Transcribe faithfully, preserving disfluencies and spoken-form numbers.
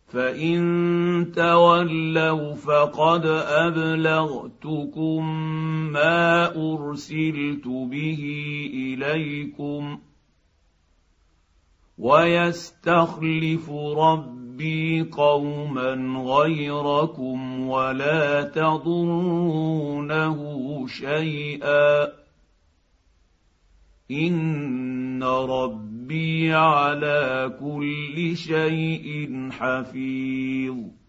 فان تولوا فقد ابلغتكم ما ارسلت به اليكم ويستخلف ربي قوما غيركم ولا تضرونه شيئا ان ربي على كل شيء حفيظ